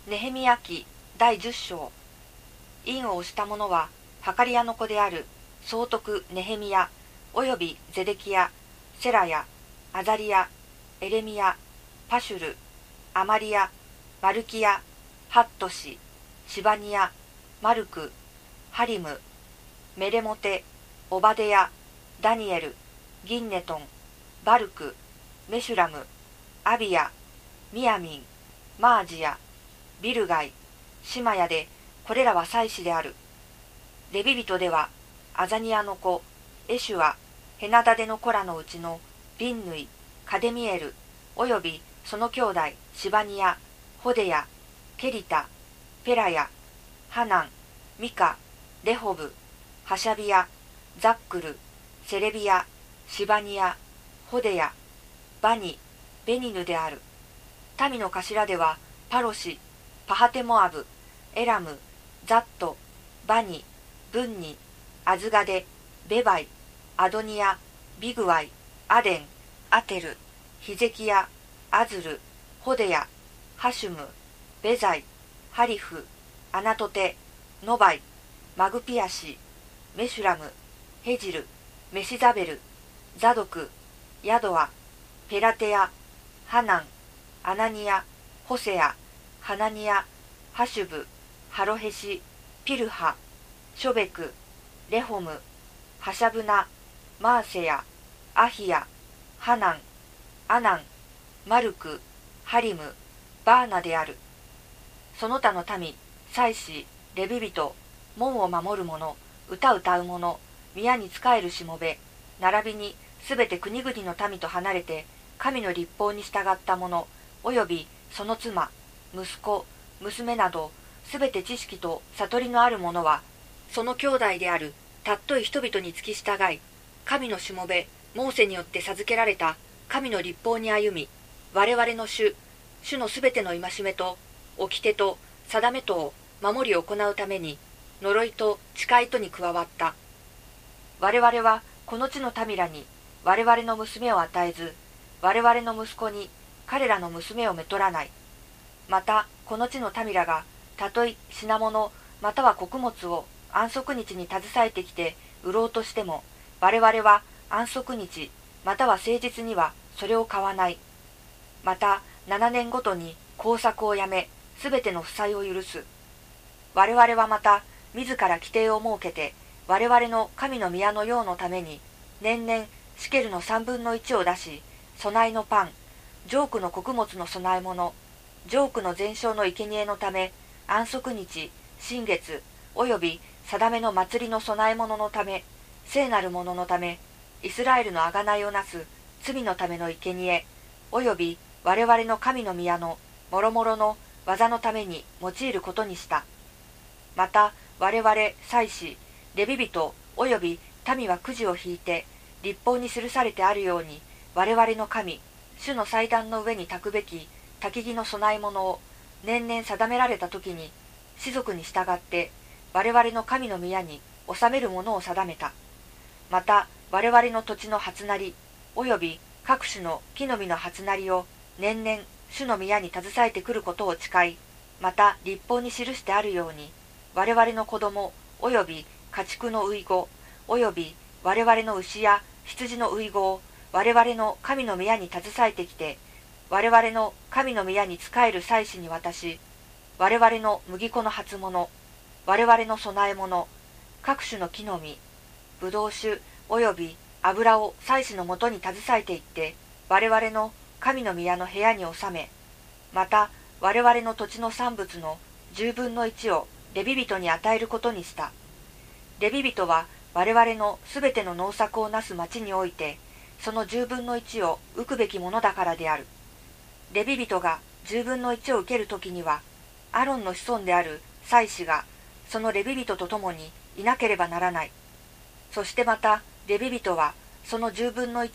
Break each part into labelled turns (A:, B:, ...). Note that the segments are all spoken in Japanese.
A: ネヘミヤ記第10章。印を押した者は、はかり屋の子である総督ネヘミヤ、およびゼデキヤ、セラヤ、アザリヤ、エレミヤ、パシュル、アマリヤ、マルキヤ、ハットシ、シバニヤ、マルク、ハリム、メレモテ、オバデヤ、ダニエル、ギンネトン、バルク、メシュラム、アビヤ、ミヤミン、マージヤ、ビルガイ、シマヤで、これらは祭司である。レビ人では、アザニアの子、エシュア、ヘナダデの子らのうちの、ビンヌイ、カデミエル、およびその兄弟、シバニヤ、ホデヤ、ケリタ、ペラヤ、ハナン、ミカ、レホブ、ハシャビヤ、ザックル、セレビヤ、シバニヤ、ホデヤ、バニ、ベニヌである。民の頭では、パロシ、パハテモアブ、エラム、ザット、バニ、ブンニ、アズガデ、ベバイ、アドニヤ、ビグワイ、アデン、アテル、ヒゼキヤ、アズル、ホデヤ、ハシュム、ベザイ、ハリフ、アナトテ、ノバイ、マグピアシ、メシュラム、ヘジル、メシザベル、ザドク、ヤドア、ペラテヤ、ハナン、アナニヤ、ホセヤ、ハナニヤ、ハシュブ、ハロヘシ、ピルハ、ショベク、レホム、ハシャブナ、マーセヤ、アヒヤ、ハナン、アナン、マルク、ハリム、バーナである。その他の民、祭司、レビ人、門を守る者、歌う者、宮に仕えるしもべ、並びにすべて国々の民と離れて、神の律法に従った者、およびその妻、息子、娘など、すべて知識と悟りのある者は、その兄弟であるたっとい人々に付き従い、神のしもべ、モーセによって授けられた神の律法に歩み、我々の主のすべての戒めと、掟と定めとを守り行うために、呪いと誓いとに加わった。我々はこの地の民らに我々の娘を与えず、我々の息子に彼らの娘をめとらない。またこの地の民らがたとえ品物または穀物を安息日に携えてきて売ろうとしても、我々は安息日または誠実にはそれを買わない。また7年ごとに耕作をやめ、すべての負債を許す。我々はまた自ら規定を設けて、我々の神の宮の用のために年々シケルの1/3を出し、備えのパン、ジョークの穀物の供え物、ジョークの全焼の生贄のため、安息日、新月、および定めの祭りの供え物のため、聖なるもののため、イスラエルの贖いをなす罪のための生贄、および我々の神の宮の諸々の技のために用いることにした。また我々祭司、レビ人および民はくじを引いて、律法に記されてあるように、我々の神、主の祭壇の上に焚くべき焚き木の供え物を年々定められた時に、士族に従って我々の神の宮に納めるものを定めた。また我々の土地の初なり、および各種の木の実の初なりを年々主の宮に携えてくることを誓い、また律法に記してあるように、我々の子供および家畜の遺子、および我々の牛や羊の遺子を我々の神の宮に携えてきて、我々の神の宮に仕える祭司に渡し、我々の麦粉の初物、我々の供え物、各種の木の実、ぶどう酒および油を祭司のもとに携えていって、我々の神の宮の部屋に収め、また我々の土地の産物の1/10をレビ人に与えることにした。レビ人は我々のすべての農作をなす町において、その1/10を受くべきものだからである。レビ人が1/10を受けるときには、アロンの子孫である祭司がそのレビ人と共にいなければならない。そしてまたレビ人はその1/10の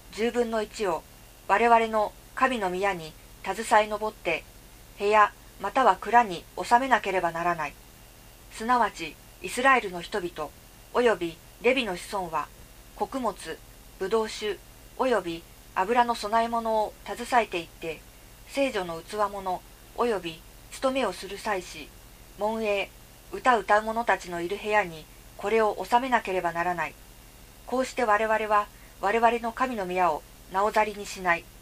A: 1/10を我々の神の宮に携え上って、部屋または蔵に収めなければならない。すなわちイスラエルの人々およびレビの子孫は、穀物、ぶどう酒および油の供え物を携えていって、聖女の器物および務めをする際し、門営、歌う者たちのいる部屋にこれを収めなければならない。こうして我々は我々の神の宮をなおざりにしない。